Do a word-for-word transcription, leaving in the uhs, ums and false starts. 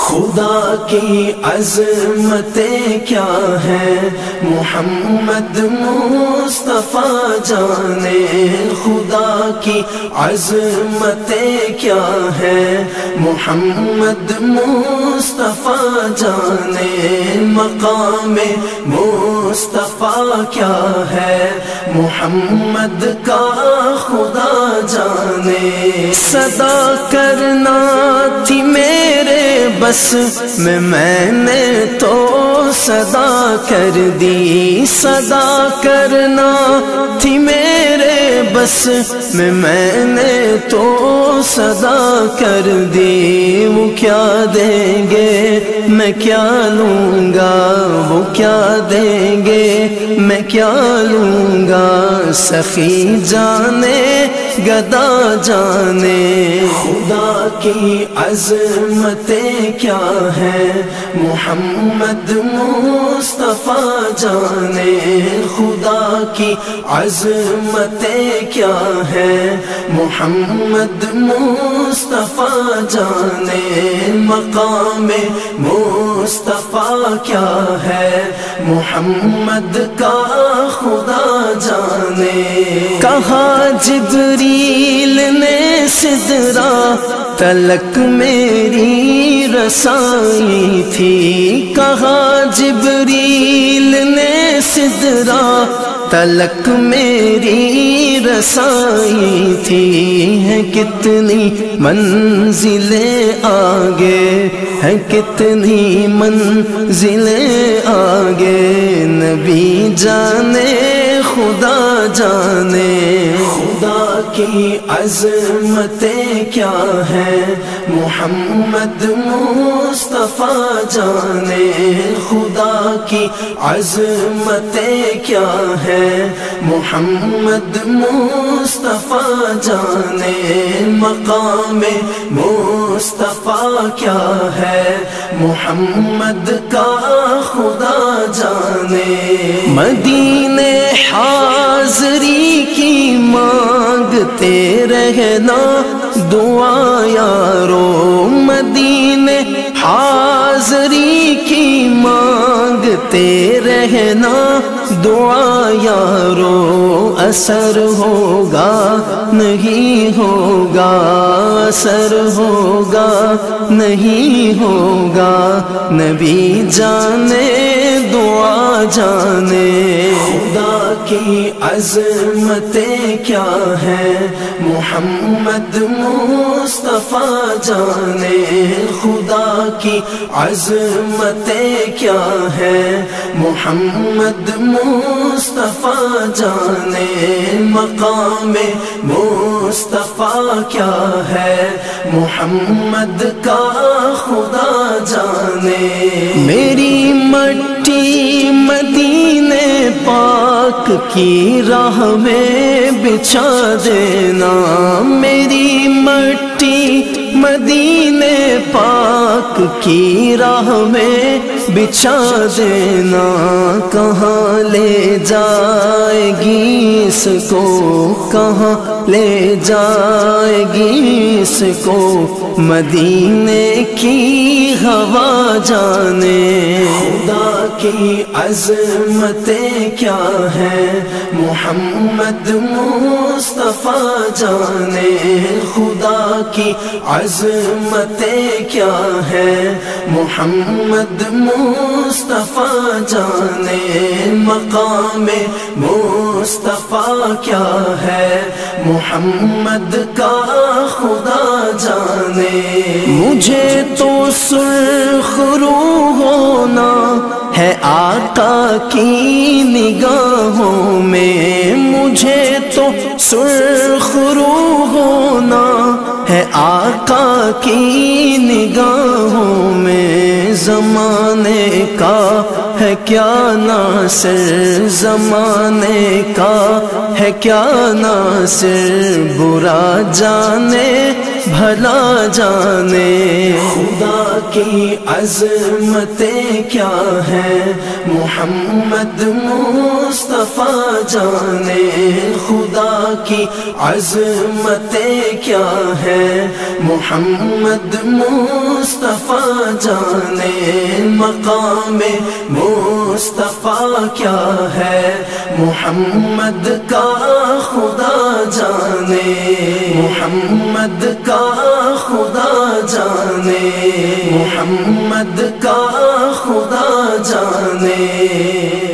خدا کی عظمتیں کیا ہیں محمد مصطفیٰ جانے، خدا کی عظمتیں کیا ہیں محمد مصطفیٰ جانے، مقام مصطفیٰ کیا ہے محمد کا خدا جانے، صدا کرنا تھی میرے بس میں میں نے تو صدا کر دی، صدا کرنا تھی میرے بس میں میں نے تو صدا کر دی، وہ کیا دیں گے میں کیا لوں گا، وہ کیا دیں گے میں کیا لوں گا، سخی جانے گدا جانے، خدا کی عظمتیں کیا ہیں محمد مصطفیٰ جانے، خدا کی عظمتیں کیا ہیں محمد مصطفیٰ جانے، مقام مصطفیٰ کیا ہے محمد کا خدا جانے، کہا جبریل نے سدرا تلک میری رسائی تھی، کہا جبریل نے سدرا تلک میری رسائی تھی، ہے کتنی منزلیں آگے، ہے کتنی منزلیں آگے، نبی جانے خدا جانے، خدا کی عظمتیں کیا ہیں محمد مصطفیٰ جانے، خدا کی عظمتیں کیا ہیں محمد مصطفیٰ جانے، مقام مصطفیٰ کیا ہے محمد کا خدا جانے، مدینے حاضری کی مانگتے رہنا دعا یارو، مدینے حاضری کی مانگتے رہنا دعا یارو، اثر ہوگا نہیں ہوگا، اثر ہوگا نہیں ہوگا، نبی جانے دعا جانے، خدا کی عظمتیں کیا ہیں محمد مصطفیٰ جانے، خدا کی عظمتیں کیا ہیں محمد مصطفیٰ جانے، مقام مصطفیٰ کیا ہے محمد کا خدا جانے، میری مٹی مدینے پاک کی راہ میں بچھا دینا، میری مٹی مدینے پاک کی راہ میں بچھا دینا، کہاں لے جائے گی اس کو، کہاں لے جائے گی اس کو، مدینے کی ہوا جانے، خدا کی عظمتیں کیا ہیں محمد مصطفیٰ جانے، خدا کی عظمتیں کیا ہیں محمد مصطفیٰ جانے، مقام مصطفیٰ کیا ہے محمد کا خدا جانے، مجھے تو سرخ روح ہونا ہے آقا کی نگاہوں میں، مجھے تو سرخ روح ہونا ہے آقا کی نگاہوں میں، زمانے کا ہے کیا ناصر، زمانے کا ہے کیا ناصر، برا جانے بھلا جانے خدا کی عظمتیں کیا ہیں محمد مصطفیٰ جانے خدا کی عظمتیں کیا ہیں محمد مصطفیٰ جانے مقام مصطفیٰ کیا ہے محمد کا خدا جانے محمد کا خدا جانے محمد کا خدا جانے